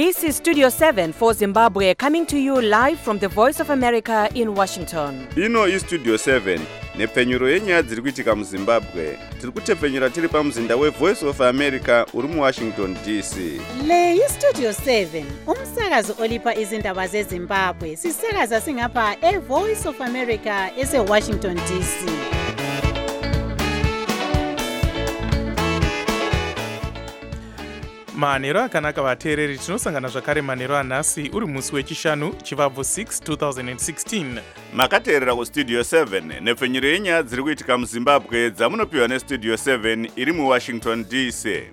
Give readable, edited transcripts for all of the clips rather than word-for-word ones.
This is Studio 7 for Zimbabwe, coming to you live from the Voice of America in Washington. Ino is Studio 7, nepfenyuro yenyaya dziri kuitika muZimbabwe. Tiri kutepfenyura tiri pamuzinda weVoice of America uri muWashington DC. Le iStudio 7, umsakazo olipa izindaba zeZimbabwe. Sisakaza singapha eVoice of America eseWashington DC. manheru akanaka vateereri, tinosangana zvakare manheru anhasi uri musi wechishanu chivabvu 6 2016. Makateerera kuStudio 7 nepfenyuro yenyaya dziri kuitika muZimbabwe dzamunopiwa neStudio 7 iri muWashington DC.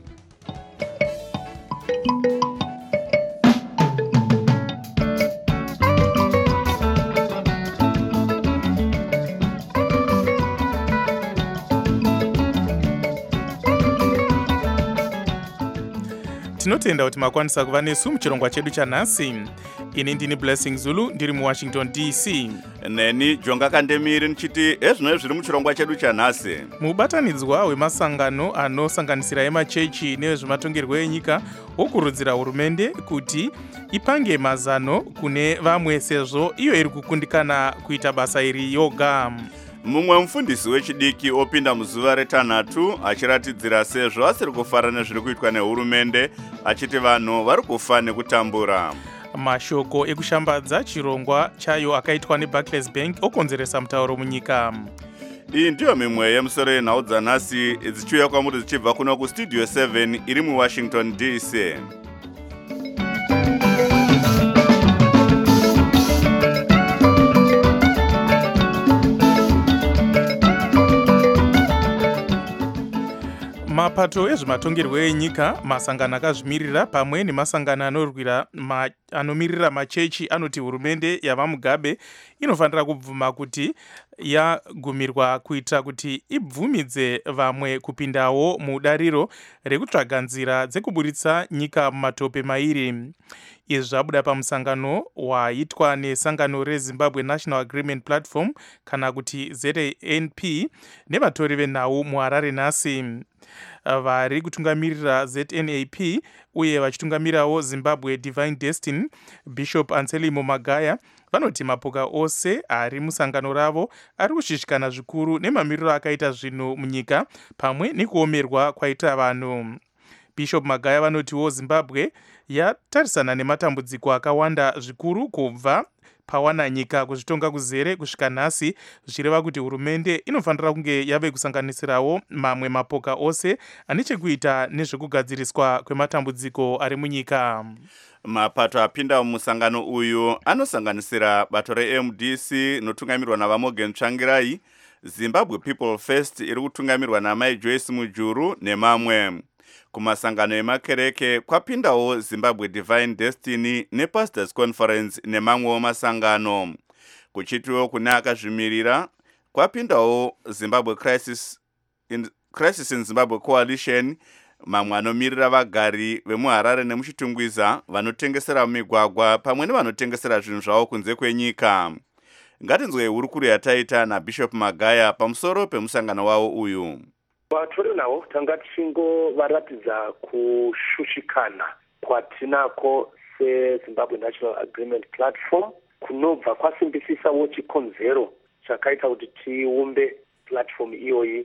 Tinotenda kuti makwanisa kuva nesu muchirongwa chedu chanhasi. Ini ndini Blessing Zulu ndiri muWashington DC. Neni Jonga Kandemiri nchiti ezvino zviri muchirongwa chedu chanhasi. Mubatanidzwa wemasangano anosanganisira emachechi nevezvematongerwo enyika wokurudzira hurumende kuti ipange mazano kune vamwe sezvo iyo iri kukundikana kuita basa iri yoga. Mumwe mufundisi wechidiki opinda muzuva retanhatu achiratidzira sezvo asiri kufara nezviri kuitwa nehurumende, achiti vanhu vari kufa nekutambura. Mashoko ekushambadza chirongwa chayo akaitwa neBarclays Bank okonzeresa mutauro munyika. Iyi ndiyo mimwe yemusoro yenhau dzanhasi dzichiuya kwamuri dzichibva kuno kuStudio 7 iri muWashington DC. Mapato ezvematongerwo enyika, masangano akazvimirira pamwe nemasangano anomirira machechi anoti hurumende yava Mugabe inofanira kubvuma kuti yagumirwa kuitira kuti ibvumidze vamwe kupindawo mudariro rekutsvaga nzira dzekuburitsa nyika mumatope mairi. Izvi zvabuda pamusangano waitwa nesangano reZimbabwe National Agreement Platform kana kuti ZANP nevatori venhau muHarare nhasi. Vari kutungamirira ZNAP uye vachitungamirawo Zimbabwe Divine Destiny, Bishop Anselmo Magaya, vanoti mapoka ose ari musangano ravo ari kushishikana zvikuru nemamiriro akaita zvinhu munyika pamwe nekuomerwa kwaita vanhu. Bishop Magaya vanotiwo Zimbabwe yatarisana nematambudziko akawanda zvikuru kubva pawana nyika kuzvitonga kuzere kusvika nhasi, zvichireva kuti hurumende inofanira kunge yave kusanganisirawo mamwe mapoka ose ane chekuita nezvekugadziriswa kwematambudziko ari munyika. Mapato apinda mumusangano uyu anosanganisira bato reMDC inotungamirwa naVaMorgan Tsvangirai, Zimbabwe People First iri kutungamirwa naMai Joyce Mujuru nemamwe. Kumasangano emakereke kwapindawo Zimbabwe Divine Destiny nePastors Conference nemamwewo masangano. Kuchitiwo kune akazvimirira kwapindawo Zimbabwe Crisis in Zimbabwe Coalition, mamwe anomirira vagari vemuHarare nemuchitungwiza vanotengesera migwagwa pamwe nevanotengesera zvinhu zvavo kunze kwenyika. Ngatinzwe hurukuru yataita naBishop Magaya pamusoro pemusangano wavo uyu. Vatori navo tanga tichingovaratidza kushushikana kwatinako seZimbabwe National Agreement Platform kunobva kwasimbisisawo chikonzero chakaita kuti tiumbe platform iyoyi.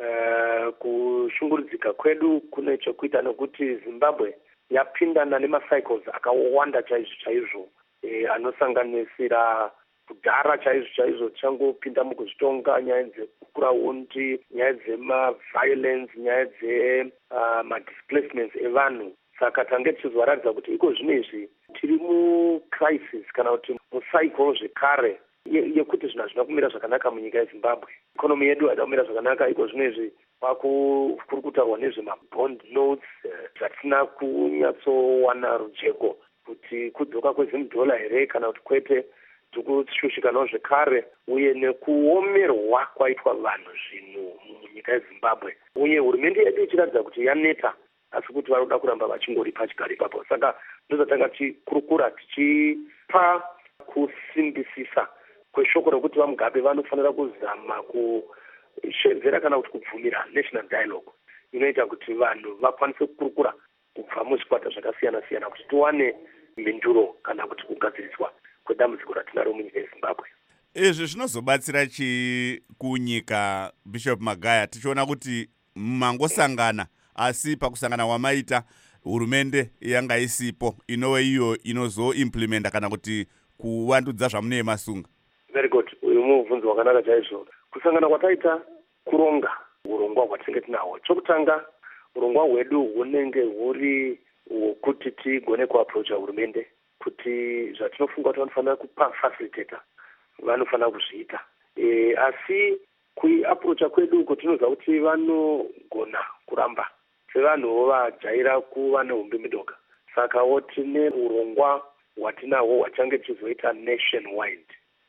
Kushungurudzika kwedu kune chekuita nekuti Zimbabwe yapindana nemacycles akawanda chaizvo anosanganisira kudhara chaizvo changopinda mukuzvitonga nyaya dzekukura-undi, nyaya dzemaviolence, nyaya dzemadisplacements evanhu. Saka tange tichizovaratidza kuti iko zvinezvi tiri mucrisis kana kuti mucycle zvekare yekuti zvinhu hazvina kumira zvakanaka munyika yeZimbabwe. Ikonomi yedu haina kumira zvakanaka, iko zvinezvi kuri kutaurwa nezvemabond notes zvatina kunyatsowana rujeko kuti kudzoka kwezimudhola here kana kuti kwete. Tikushushikanawo zvekare uye nekuomerwa kwaitwa vanhu zvinhu munyika yeZimbabwe, uye hurumende yedu ichiratidza kuti yaneta asi kuti varoda kuramba vachingoripa chigari ipapo. Saka ndozvatanga tichikurukura tichipa kusimbisisa kweshoko rokuti vaMugabe vanofanira kuzama kushedzera kana kuti kubvumira national dialogue inoita kuti vanhu vakwanise kukurukura kubva muzvikwata zvakasiyana siyana kuti tiwane mhinduro kana kuti kugadziriswa kwedambudziko ratinaro munyika yeZimbabwe. Izvi zvinozobatsira chi kunyika, Bishop Magaya, tichiona kuti mangosangana asi pakusangana wamaita hurumende yanga isipo inove iyo inozoimplementa kana kuti kuvandudza zvamunee masunga? Very good. Uyu mubvunzo wakanaka chaizvo. Kusangana kwataita kuronga urongwa hwatinenge tinahwo. Chokutanga, urongwa hwedu hunenge huri hwokuti tigone kuaprocha hurumende kuti zvatinofunga kuti vanofanira kupafacilitata vanofanira kuzviita. Asi kuaprocha kwedu uko tinoziva kuti vanogona kuramba sevanhuwo vajaira kuva nehumbi midoka. Sakawo tine urongwa hwatinahwo hwachange tichizoita nationwide,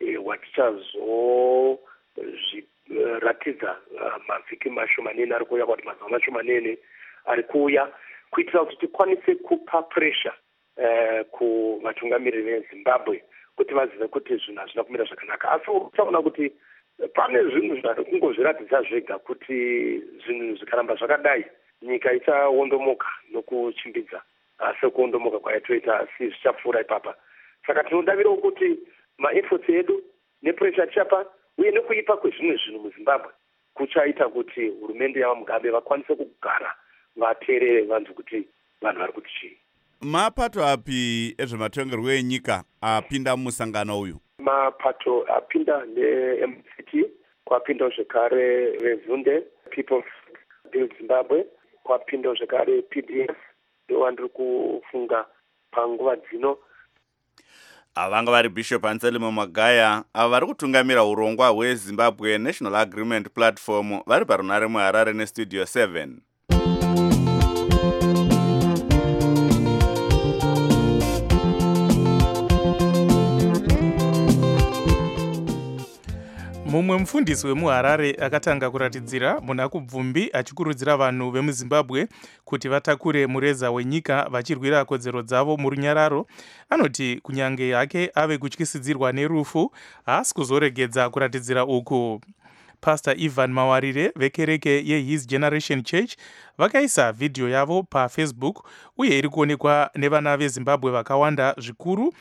hwatichazviratidza mavhiki mashomanene ari kuuya, kuti mazuva mashomanene ari kuuya, kuitira kuti tikwanise kupa pressure kuvatungamiriri veZimbabwe kuti vazive kuti zvinhu hazvina kumira zvakanaka. Asi uchaona kuti pane zvinhu zvinoda kungozviratidza zvega kuti zvinhu zvikaramba zvakadai nyika ichaondomoka nokuchimbidza sekuondomoka kwaitoita, asi zvichapfuura ipapa. Saka tinodavirawo kuti maefforts edu nepressure tichapa uye nekuipa kwezvimwe zvinhu muZimbabwe kuchaita kuti hurumende yavaMugabe vakwanise kugara vateerere vantu kuti vanhu vari kuti chii. Mapato api ezvematongerwo enyika apinda mumusangano uyu? Mapato apinda neMCT, kwapinda zvekare Rezunde, People's Build Zimbabwe, kwapinda zvekare PDF, ndowandiri kufunga panguva dzino. Avanga vari Bishop Anselmo Magaya, ava vari kutungamira urongwa hweZimbabwe National Agreement Platform, vari parunare muHarare neStudio 7. Mumwe mufundisi wemuHarare akatanga kuratidzira muna kubvumbi achikurudzira vanhu vemuZimbabwe kuti vatakure mureza wenyika vachirwira kodzero dzavo murunyararo. Anoti kunyange yake ave kutyisidzirwa nerufu, haasi kuzoregedza kuratidzira uku. Pastor Ivan Mawarire vekereke yeHis Generation Church vakaisa vhidhiyo yavo paFacebook uye iri kuonekwa nevana veZimbabwe vakawanda zvikuru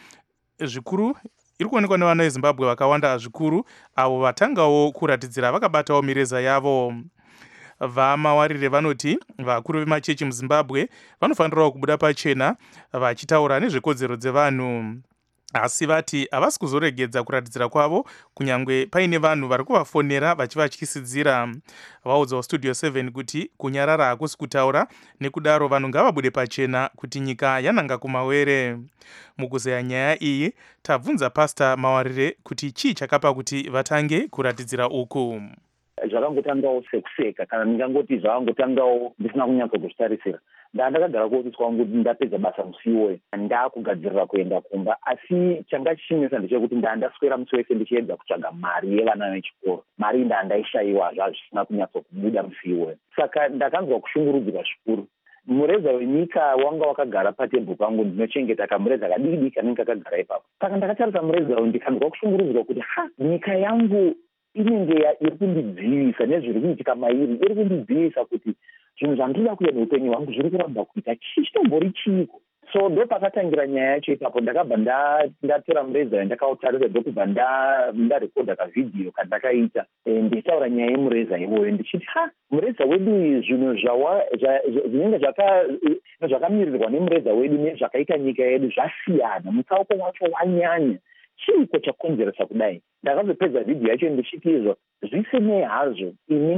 iri kuonekwa nevana veZimbabwe vakawanda zvikuru avo vatangawo kuratidzira vakabatawo mireza yavo. VaMawarire vanoti vakuru vemachechi muZimbabwe vanofanirawo kubuda pachena vachitaura nezvekodzero dzevanhu, asi vati havasi kuzoregedza kuratidzira kwavo kunyange paine vanhu vari kuvafonera vachivatyisidzira. Vaudzawo Studio 7 kuti kunyarara hakusi kutaura, nekudaro vanhu ngavabude pachena kuti nyika yananga kumawere. Mukuzeya nyaya iyi tabvunza Pastor Mawarire kuti chii chakapa kuti vatange kuratidzira uku. Zvakangotangawo sekuseka kana ndingangoti zvakangotangawo ndisina kunyatsa kuzvitarisira. Ndakagara kuotiswa kuti ndapedza basa musiwo ndakugadzirira kuenda kumba, asi changa chichinesa ndechekuti ndandaswera musi wese ndichiedza kutsvaga mari yevana vechikoro. Mari ndaishayiwa zvisina kunyatsa kubuda musiwo. Saka ndakanzwa kushungurudzika zvikuru. Mureza wenyika wanga wakagara patebhuru pangu, ndinochengeta kamureza kadiki kanenge kakagara ipapo. Saka ndakatarisa mureza uyu ndikanzwa kushungurudzika kuti nyika yangu inenge iri kundidzivisa nezviri kuitika mairi, iri kundidzivisa kuti zvinhu zvandinoda kuita neupenyu hwangu zviri kuramba kuita chitombori chiiko. So ndo pakatangira nyaya yacho ipapo. Ndakabva ndatora mureza ndakautarisa, ndokubva ndarekodha kavhidhiyo kandakaita ndichitaura nyaya yemureza iwoyo ndichiti mureza wedu zvinhu zvinenge zvakamirirwa nemureza wedu nezvakaita nyika yedu zvasiyana, mutsauko wacho wanyanya. Chiiko chakonzeresa kudai? Ndakazopedza vhidhiyo yacho ndichiti izvo zvisinei hazvo ini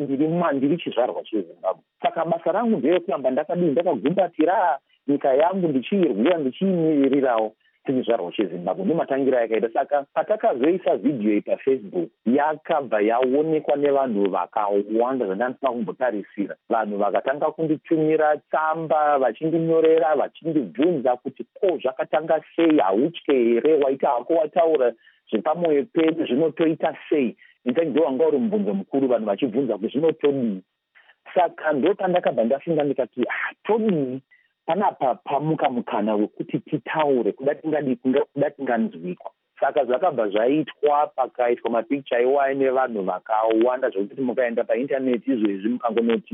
ndiri chizvarwa cheZimbabwe. Saka basa rangu nderekuramba ndakagumbatira nyika yangu ndichiirwira ndichiimirirawo chizvarwa cheZimbabwe. Ndomatangira yakaita. Saka patakazoisa vhidhiyo iyi paFacebook yakabva yaonekwa nevanhu vakawanda zvandandisina kumbotarisira. Vanhu vakatanga kunditumira tsamba vachindinyorera vachindibvunza kuti zvakatanga sei, hautye here, waita hako wataura zvepamwoyo pedu zvinotoita sei. Ndo wanga uri mubvunzo mukuru, vanhu vachibvunza kuti zvinotodii. Saka ndo pandakabva ndafunga ndikati todii panapa pamuka mukana wekuti titaure kuda tinganzwikwa. Saka zvakabva zvaitwa, pakaitwa mapikicha aiwa nevanhu vakawanda zvokuti mukaenda paindaneti izvezvi mukangonoti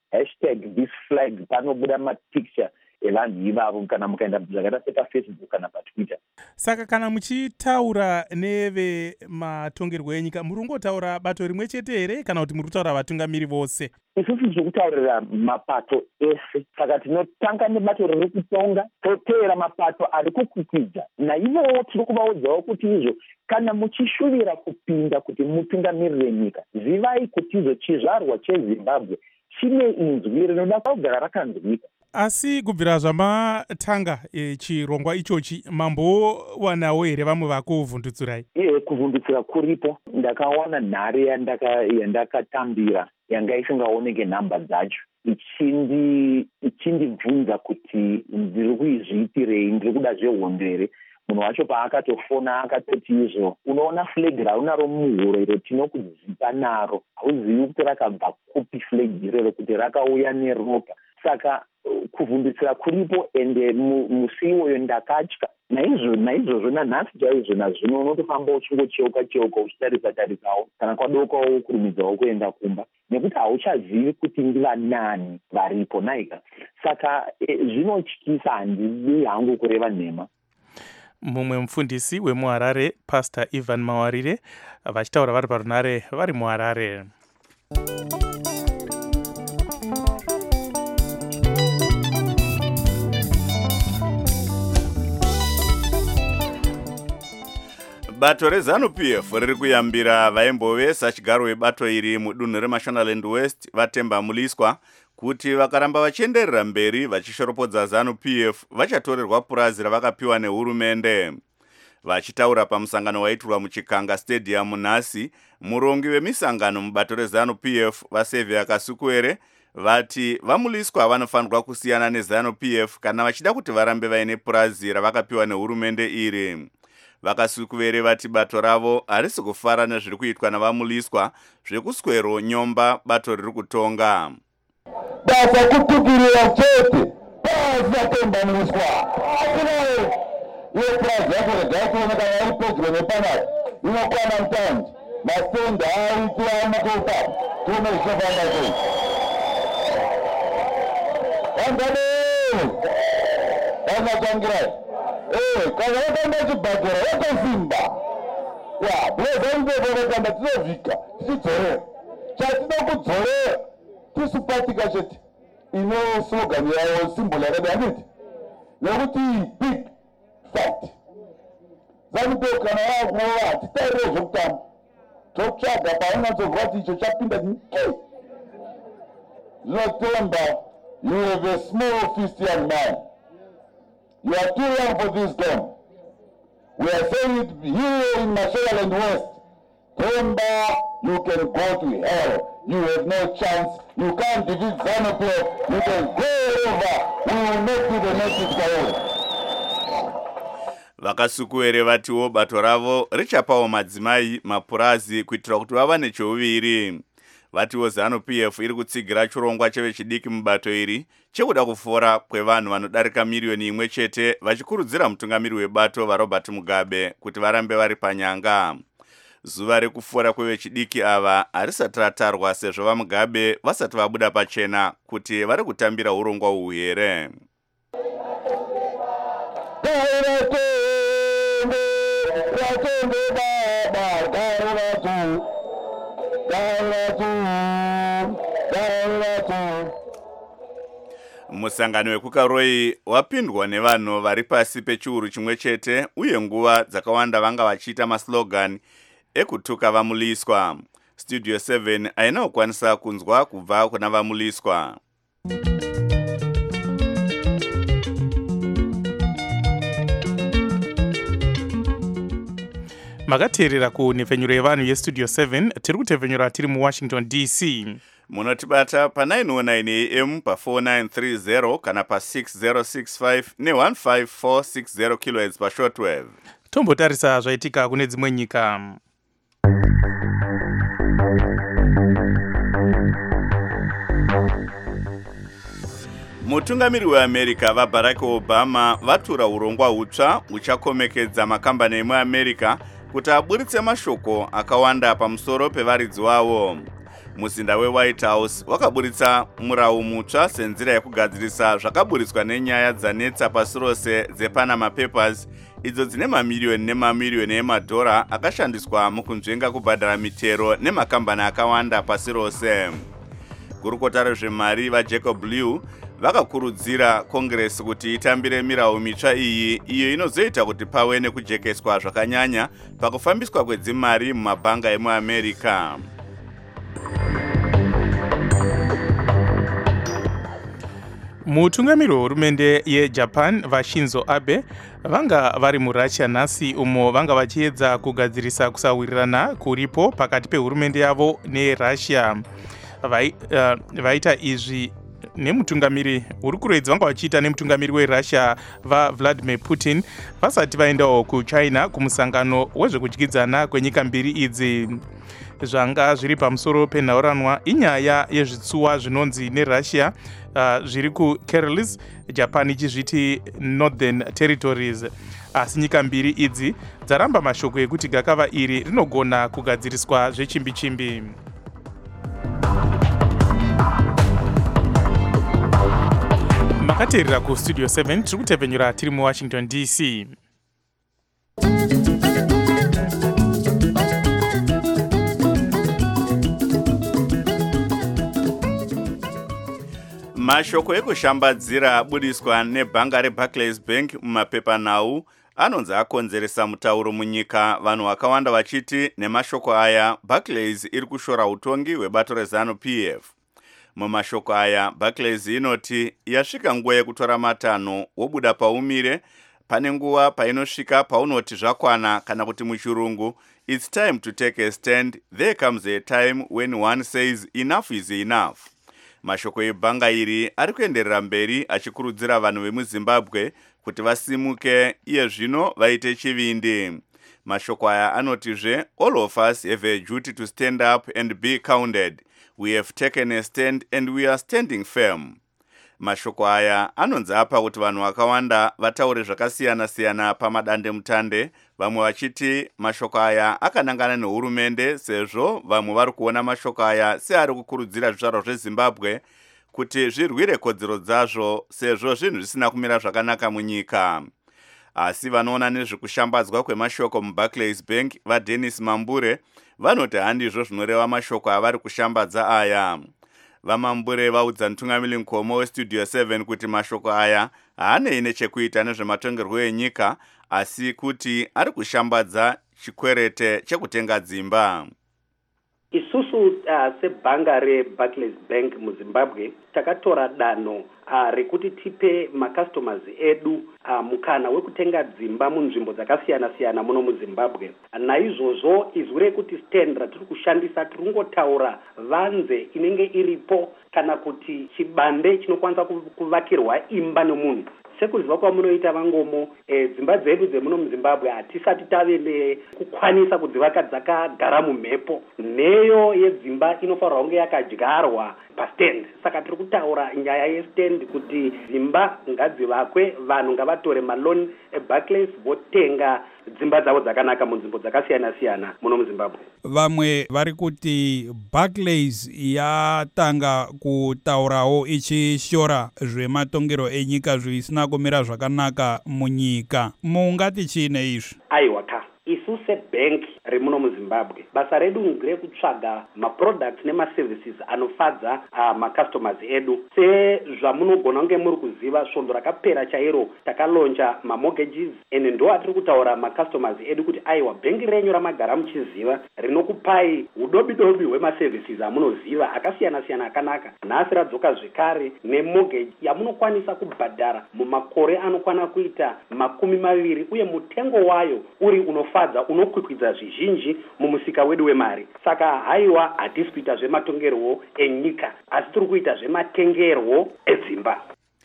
#thisflag panobuda mapicture evanhu ivavo kana mukaenda zvakaita sepaFacebook kana paTwitter. Saka kana muchitaura nevematongerwo enyika muri kungotaura bato rimwe chete here kana kuti muri kutaura vatungamiri vose? Isusu tiri kutaurira mapato ese, saka tinotanga nebato riri kutonga toteera mapato ari kukwikwidzwa naivowo tiri kuvaudzawo kuti izvo kana muchishuvira kupinda kuti mutungamirire nyika, zivai kuti izvo chizvarwa cheZimbabwe chine inzwi rinoda kugara rakanzwika. Asi kubvira zvamatanga chirongwa ichochi mambowanawo here vamwe vakuvhundutsurai? Kuvhundutsira kuripo. Ndakawana nhare yandakatambira yanga isingaoneke nhamba dzacho ichindibvunza kuti ndiri kuizviitirei, ndiri kuda zvehondo here. Munhu wacho paakatofona akatoti izvo unoona flag raunaro muhuro iro tinokudzipa naro, hauzivi kuti rakabva kupi flag irero, kuti rakauya neropa. Saka kuvhundutsira kuripo ende musi iwoyo ndakatya. Naizvozvo nanhasi chaizvo nazvino unotofamba uchingocheuka uchitarisa-tarisawo kana kwadokawo kurumidzawo kuenda kumba, nekuti hauchazivi kuti ndivanani varipo naika. Saka zvinotyisa, handidi hangu kureva nhema. Mumwe mufundisi wemuHarare, Pastor Ivan Mawarire, vachitaura vari parunare vari muHarare. Bato reZANU-PF riri kuyambira vaimbovesa chigaro webato iri mudunhu reMashonaland West Vatemba Muliswa kuti vakaramba vachienderera mberi vachishoropodza ZANU-PF vachatorerwa purazi ravakapiwa nehurumende. Vachitaura pamusangano waitirwa muChikanga Stadium nhasi, murongi wemisangano mubato reZANU-PF vaSaviour Kasukwere vati vaMuliswa vanofanirwa kusiyana neZANU-PF kana vachida kuti varambe vaine purazi ravakapiwa nehurumende iri. Vakasukwere vati bato ravo harisi kufara nezviri kuitwa navaMuliswa zvekuswero nyomba bato riri kutonga. Basa kutukirira chete pasi Vatemba Muliswa akinayo iyo purazi yako rega kuoneka vari pedyo nepanapa inokwana mutandi mastendi aitira mukopa tuone zvinofamba sei vangade vanatsvangirai kana vakanda chibhadhara vatosimba bhozanzepo vakanda tinovhika tichidzorera chatida kudzorera tisupatika chete ino slogan yawo symbol yakadi handiti nekuti big fact ZANU-PF kana vakuova hatitarire zvekutamba totsvaga paunatsobva kuti icho chapinda zvinotemba you have a small fist young man. You are too young for this game. We are saying it here in Mashonaland West. Temba, you can go to hell. You have no chance. You can't defeat ZANU-PF. You can go over. We will make you the next priority. Vakasukwere vatiwo bato ravo richapawo madzimai mapurazi kuitira kuti vava nechouviri. Vatiwo ZANU-PF iri kutsigira chirongwa chevechidiki mubato iri chekuda kufora kwevanhu vanodarika miliyoni imwe chete vachikurudzira mutungamiri webato vaRobert Mugabe kuti varambe vari panyanga. Zuva rekufora kwevechidiki ava harisati ratarwa sezvo vaMugabe vasati vabuda pachena kuti vari kutambira urongwa uhu here. Musangano wekukaroi wapindwa nevanhu vari pasi pechiuru chimwe chete uye nguva dzakawanda vanga vachiita maslogan ekutuka vaMuliswa. Studio 7 aina kukwanisa kunzwa kubva kuna vaMuliswa. Makateerera kunhepfenyuro yevanhu yestudio 7 tiri kutepfenyura tiri muWashington DC. Munotibata pa 909 AM pa 4930 kana pa 6065 ne15460 kHz pa shortwave. Tombotarisa zvaitika kune dzimwe nyika. Mutungamiri weAmerica vaBarack Obama vatura urongwa hutsva huchakomekedza makambani emuAmerica kuti aburitse mashoko akawanda pamusoro pevaridzi wavo. Muzinda weWhite House wakaburitsa murau mutsva senzira yekugadzirisa zvakaburitswa nenyaya dzanetsa pasi rose dzePanama Papers, idzo dzine mamiriyoni nemamiriyoni emadhora akashandiswa mukunzvenga kubhadhara mitero nemakambani akawanda pasi rose. Gurukota rezvemari vaJacob Lew vakakurudzira Congress kuti itambire mirau mitsva iyi, iyo inozoita kuti pave nekujekeswa zvakanyanya pakufambiswa kwedzimari mumabhanga emuAmerica. Mutungamiri wehurumende yeJapan vaShinzo Abe vanga vari muRussia nhasi umo vanga vachiedza kugadzirisa kusawirirana kuripo pakati pehurumende yavo neRussia. Vaita izvi nemutungamiri uri kuredzi vanga vachiita nemutungamiri weRussia vaVladimir Putin vasati vaendawo kuChina kumusangano wezvekudyidzana kwenyika mbiri idzi. Zvanga zviri pamusoro penhauranwa inyaya yezvitsuwa zvinonzi neRussia zviri kuKurils, Japan ichizviti Northern Territories. Asi nyika mbiri idzi dzaramba mashoko ekuti gakava iri rinogona kugadziriswa zvechimbi-chimbi. Makateerera kustudio 7 tiri kutevhenyura tiri muWashington DC. Mashoko ekushambadzira abudiswa nebhanga reBarclays Bank mumapepanhau anonzi akonzeresa mutauro munyika, vanhu vakawanda vachiti nemashoko aya Barclays iri kushora utongi hwebato reZANU-PF. Mumashoko aya Barclays inoti yasvika nguva yekutora matanho wobuda paumire, pane nguva painosvika paunoti zvakwana, kana kuti muchirungu it's time to take a stand, there comes a time when one says enough is enough. Mashoko ebhanga iri ari kuenderera mberi achikurudzira vanhu vemuZimbabwe kuti vasimuke iye zvino vaite chivindi. Mashoko aya anotizve all of us have a duty to stand up and be counted. We have taken a stand and we are standing firm. Mashoko aya anonzi apa kuti vanhu vakawanda vataure zvakasiyana-siyana pamadande mutande, vamwe vachiti mashoko aya akanangana nehurumende sezvo vamwe vari kuona mashoko aya seari kukurudzira zvizvarwa zveZimbabwe kuti zvirwire kodzero dzazvo sezvo zvinhu zvisina kumira zvakanaka munyika. Asi vanoona nezvekushambadzwa kwemashoko muBarclays Bank vaDennis Mambure vanoti handizvo zvinoreva mashoko avari kushambadza aya. VaMambure vaudza mutungamiri mukoma westudio 7 kuti mashoko aya haanei nechekuita nezvematongerwo enyika, asi kuti ari kushambadza chikwerete chekutenga dzimba. Isusu sebhanga reBarclays Bank muZimbabwe takatora danho rekuti tipe macustomers edu mukana wekutenga dzimba munzvimbo dzakasiyana-siyana muno muZimbabwe. Naizvozvo izwi rekuti stand ratiri kushandisa tiringotaura vanze inenge iripo kana kuti chibande chinokwanisa kuvakirwa imba nemunhu. Sekuziva kwamunoita vangomo dzimba dzedu dzemuno muZimbabwe hatisati tave nekukwanisa kudzivaka dzakagara mumhepo. Nheyo yedzimba inofanirwa kunge yakadyarwa pastand. Saka tiri kutaura nyaya yestand kuti dzimba ngadzivakwe, vanhu ngavatore maloni eBarclays votenga dzimba dzavo dzakanaka munzvimbo dzakasiyana-siyana muno muZimbabwe. Vamwe vari kuti Barclays yatanga kutaurawo ichishora zvematongero enyika zvisina kumira zvakanaka munyika. Mungati chiine izvi? Aiwa ka. Isu sebhenk remuno muZimbabwe basa redu ngerekutsvaga maproducts nemaservices anofadza macustomers edu. Sezvamunogona kunge muri kuziva svondo rakapera chairo takalonja mamortgages ende ndo atiri kutaura macustomers edu kuti aiwa bhengi renyu ramagara muchiziva rinokupai udobidobi hwemaservices amunoziva akasiyana-siyana akanaka. Nhasi radzoka zvekare nemortgage yamunokwanisa kubhadhara mumakore anokwana kuita 20 uye mutengo wayo uri unofadza unokwikwidza zvizhinji mumusika wedu wemari. Saka haiwa hatisi kuita zvematongerwo enyika asi tiri kuita zvematengerwo edzimba.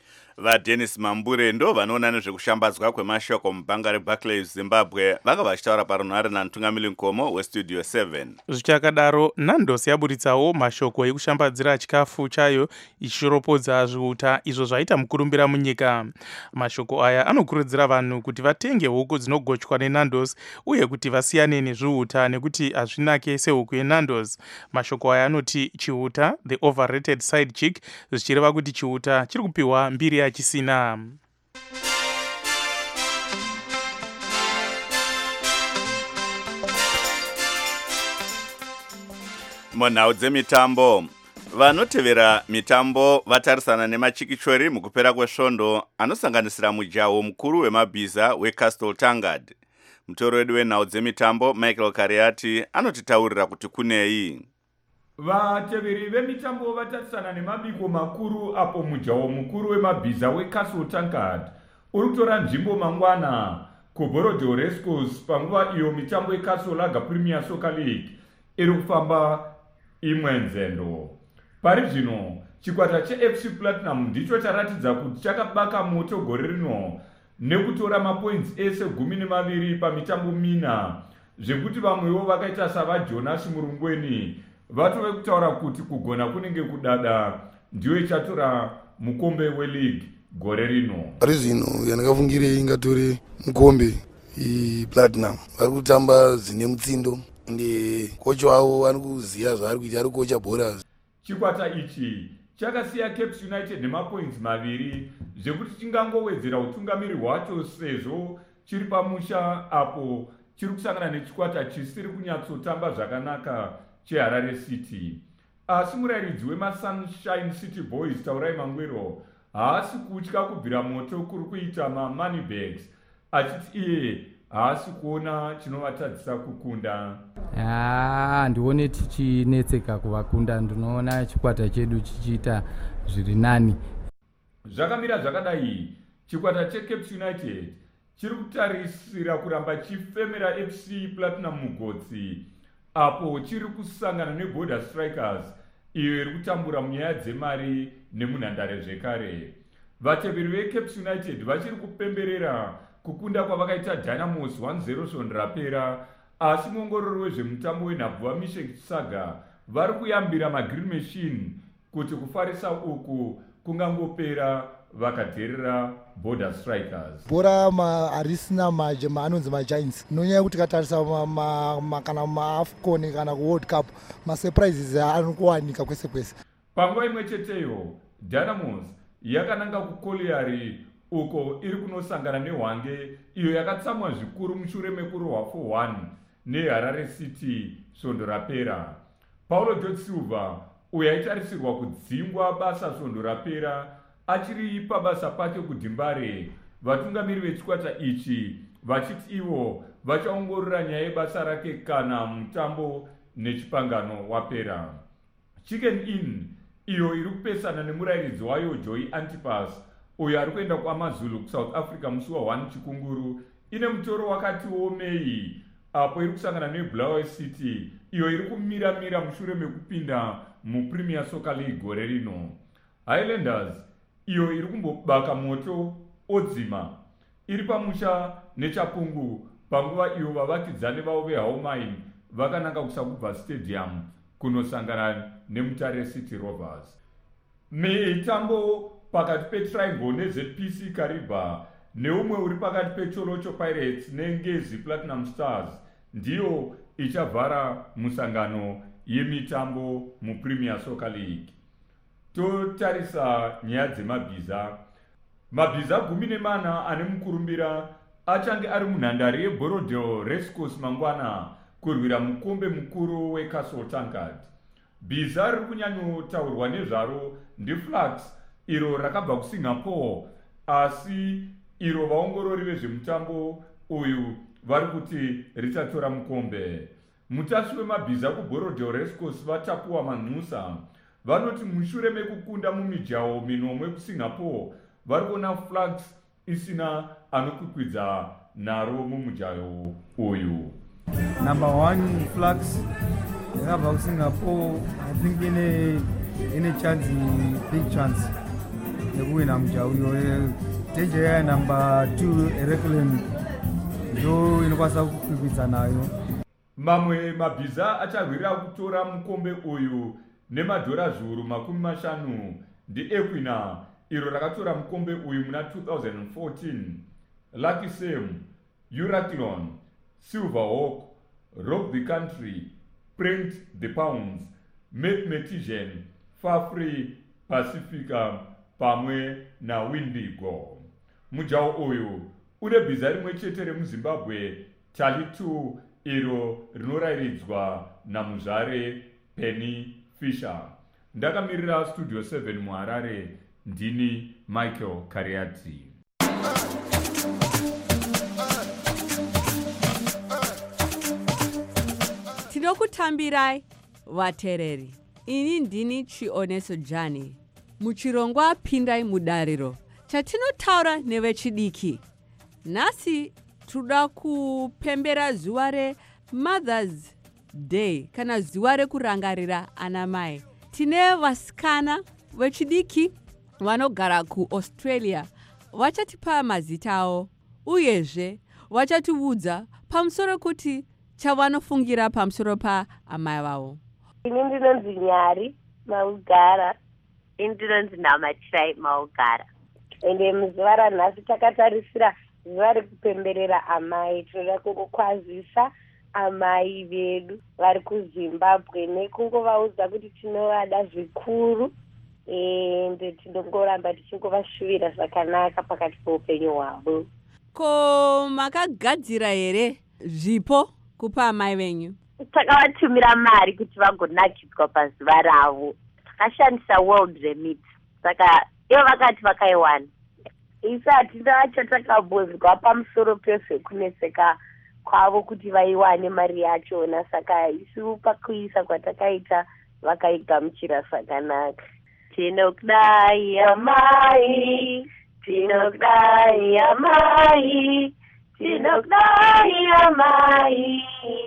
vaDennis Mambure ndo vanoona nezvekushambadzwa kwemashoko mubhanga reBarclays Zimbabwe vanga vachitaura parunhare namutungamiri Nkomo westudio 7. Zvichakadaro, Nandos yaburitsawo mashoko ekushambadzira chikafu chayo ichiropodza zviuta izvo zvaita mukurumbira munyika. Mashoko aya anokurudzira vanhu kuti vatenge huku dzinogochwa neNandos uye kuti vasiyane nezviuta nekuti hazvinake sehuku yeNandos. Mashoko aya anoti chiuta, the overrated side chick, zvichireva kuti chiuta chiri kupiwa mbiri yachisina. Munhau dzemitambo, vanotevera mitambo vatarisana nemachikichori mukupera kwesvondo anosanganisira mujaho mukuru wemabhiza weCastle Tangard. Mutoro wedu wenhau dzemitambo Michael Kariati anotitaurira kuti kunei. Vateveri vemitambo vatarisana nemabiko makuru apo mujaho mukuru wemabhiza weCastle Tangard uri kutora nzvimbo mangwana kuBorodeo Racecourse panguva iyo mitambo yeCastle Lager Premier Soccer League iri kufamba imwe nzendo. Pari zvino chikwata cheFC Platinum ndicho charatidza kuti chakabaka moto gore rino nekutora mapoints ese 12 pamitambo 4 zvekuti vamwewo vakaita savaJonas Murungweni vatove kutaura kuti kugona kunenge kudada ndiyo ichatora mukombe weleague gore rino. Pari zvino yandakafungire ingatore mukombe iPlatinum. Vari kutamba zvine mutsindo ende kocha wavo ari kuziva zvaari kuita, ari kocha bhora. Chikwata ichi chakasiya Cape United nemapoints 2 zvekuti chingangowedzera utungamiri hwacho sezvo chiri pamusha apo chiri kusangana nechikwata chisiri kunyatsotamba zvakanaka cheHarare City. Asi murayiridzi wemaSunshine City Boys Taurai Mangwero haasi kutya kubvira moto kuri kuita maMoneybags achiti iye haasi kuona chinovatadzisa kukunda. Ndione tichinetseka kuvakunda, ndinoona chikwata chedu chichiita zviri nani. Zvakamira zvakadai, chikwata cheCape United chiri kutarisira kuramba chifemera FC Platinum mugotsi apo chiri kusangana neBorder Strikers iyo iri kutambura munyaya dzemari nemunhandare zvekare. Vateveri veCape United vachiri kupemberera kukunda kwavakaita Dynamos 1-0 svondo rapera, asi muongorori wezvemutambo wenhabvu vaMishek Saga vari kuyambira maGreen Machine kuti kufarisa uku kungangopera vakadherera Border Strikers. Bhora harisina anonzi maGiants. Nonyaya kuti katarisa kana maAFCON kana kuWorld Cup masurprises anokuwanika kwese kwese. Panguva imwe cheteyo Dynamos yakananga kuColliery uko iri kunosangana neHwange iyo yakatsamwa zvikuru mushure mekurohwa 4-1 neHarare City svondo rapera. Paulo George Silva uyo aitarisirwa kudzingwa basa svondo rapera achiri pabasa pake kuDimbare. Vatungamiri vechikwata ichi vachiti ivo vachaongorora nyaya yebasa rake kana mutambo nechipangano wapera. Chicken Inn iyo iri kupesana nemurayiridzi wayo Joy Antipas uyo ari kuenda kuAmaZulu kuSouth Africa musi wa1 chikunguru ine mutoro wakati omei apo iri kusangana neBulawayo City iyo iri kumira mushure mekupinda muPremier Soccer League gore rino. Highlanders iyo iri kumbobaka moto odzima iri pamusha nechapungu panguva iyo vavakidzani vavo veHaumine vakananga kuSakubva Stadium kunosangana neMutare City Rovers. Mitambo pakati peTriangle neZPC Kariba neumwe uri pakati peCholocho Pirates neNgezi Platinum Stars ndiyo ichavhara musangano yemitambo muPremier Soccer League. Totarisa nyaya dzemabhiza. Mabhiza 14 ane mukurumbira achange ari munhandare yeBorodeo Racecourse mangwana kurwira mukombe mukuru weCastle Tangard. Bhiza riri kunyanyotaurwa nezvaro ndiFlux iro rakabva kuSingapore, asi iro vaongorori vezvemutambo uyu vari kuti richatora mukombe. Mutasvi wemabhiza kuBorodeo Racecourse vaTapuwa Manhusa vanoti mushure mekukunda mumijaho minomwe kuSingapore vari kuona Flux isina anokwikwidza naro mumujaho uyu. Number 1 Flux yakabva kuSingapore, I think ine chance, big chance. nekuwina mujaha uyo. Stage yaya number 2 Erekland ndo inokwanisa kukwikwidzana nayo. Mamwe mabhiza acharwira kutora mukombe uyu nemadhora zviuru 50 ndiEquina iro rakatora mukombe uyu muna 2014. Lucky Sam, Euroclone, Silverhawk, Rock the Country, Print the Pounds, Mathematician, Fafree, Pacifica pamwe na Windigo. Mujaha uyu une bhiza rimwe chete remuZimbabwe Tally 2 iro rinorayiridzwa namuzvare Penny Fisher. Ndakamirira Studio 7 muHarare, ndini Michael Kariati. Tinokutambirai vatereri. Ini ndini Chioneso Jani. Muchirongwa Pindai Mudariro chatinotaura nevechidiki. Nhasi toda kupembera zuva reMothers Day kana zuva rekurangarira anamai. Tine vasikana vechidiki vanogara kuAustralia vachatipa mazita avo uyezve vachatiudza pamusoro kuti chavanofungira pamusoro paamai vavo. Ini ndinonzi Nyari Maugara. Ini ndinonzi Namatirai Maugara. Ende muzuva ranhasi takatarisira zuva rekupemberera amai. Tinoda kungokwazisa amai vedu vari kuZimbabwe nekungovaudza kuti tinovada zvikuru ende tinongoramba tichingovashuvira zvakanaka pakati peupenyu hwavo. Ko makagadzira here zvipo kupa amai venyu? Takavatumira mari kuti vagonakidzwa pazuva ravo. Takashandisa World Remit. Saka ivo vakati vakaiwana. Isi hatina chatakambonzwa pamusoro pezvekunetseka kwavo kuti vaiwane mari yachona. Saka isu pakuisa kwatakaita vakaigamuchira zvakanaka. Tinokudai amai, tinokudai amai, tinokudai amai,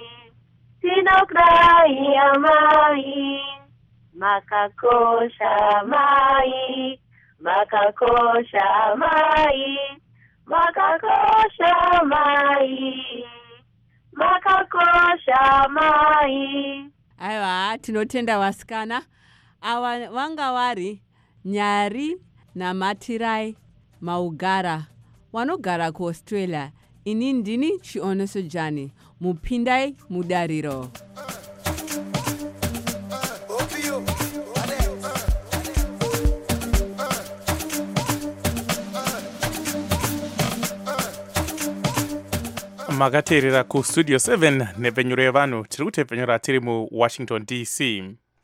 tinokudai amai, makakosha amai, makakosha amai, makakosha amai, makakosha amai. Aiwa, tinotenda vasikana. Ava vanga vari Nyari naMatirai Maugara vanogara kuAustralia. Ini ndini Chioneso Jani. Mupindai Mudariro. Makateerera ku Studio 7 nepfenyuro yevanhu tiri kutepfenyura tiri muWashington DC.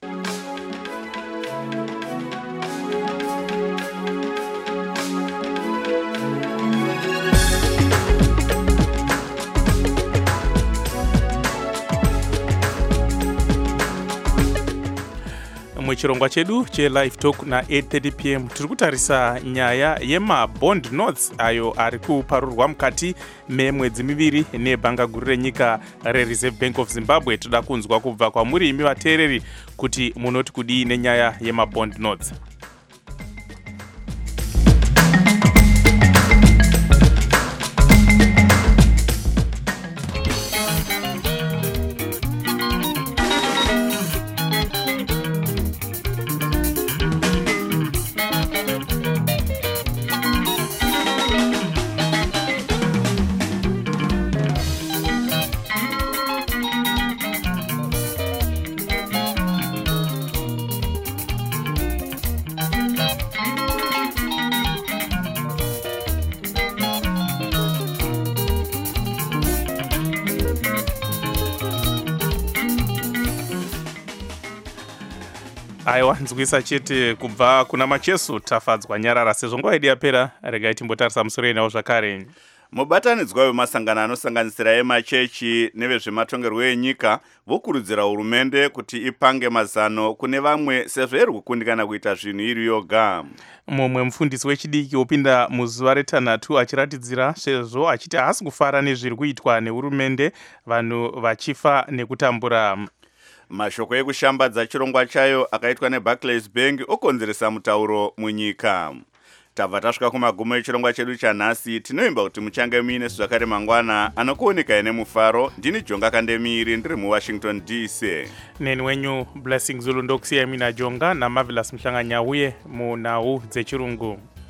Muchirongwa chedu cheLive Talk na8:30 p.m. tiri kutarisa nyaya yemabond notes ayo ari kuparurwa mukati memwedzi miviri nebhanga guru renyika reReserve Bank of Zimbabwe. Toda kunzwa kubva kwamuri imi vateereri kuti munoti kudii nenyaya yemabond notes. Aiwa, nzwisa chete kubva kuna Macheso tafadzwa nyarara. Sezvo nguva yedu yapera, regai timbotarisa musoro yenawo zvakare. Mubatanidzwa wemasangano anosanganisira emachechi nevezvematongerwo enyika vokurudzira hurumende kuti ipange mazano kune vamwe sezvo iri kukundikana kuita zvinhu iri yoga. Mumwe mufundisi wechidiki opinda muzuva retanhatu achiratidzira sezvo achiti haasi kufara nezviri kuitwa nehurumende, vanhu vachifa nekutambura. Mashoko ekushambadza chirongwa chayo akaitwa neBarclays Bank okonzeresa mutauro munyika. tabva tasvika kumagumo echirongwa chedu chanhasi. Tinoimba kuti muchange muine zvakare mangwana anokuonekai nemufaro. Ndini Jonga Kandemiri ndiri muWashington DC. Neni wenyu Blessing Zulu ndokusiyai mina Jonga naMarvelous Mhlanganyauye munhau dzechirungu.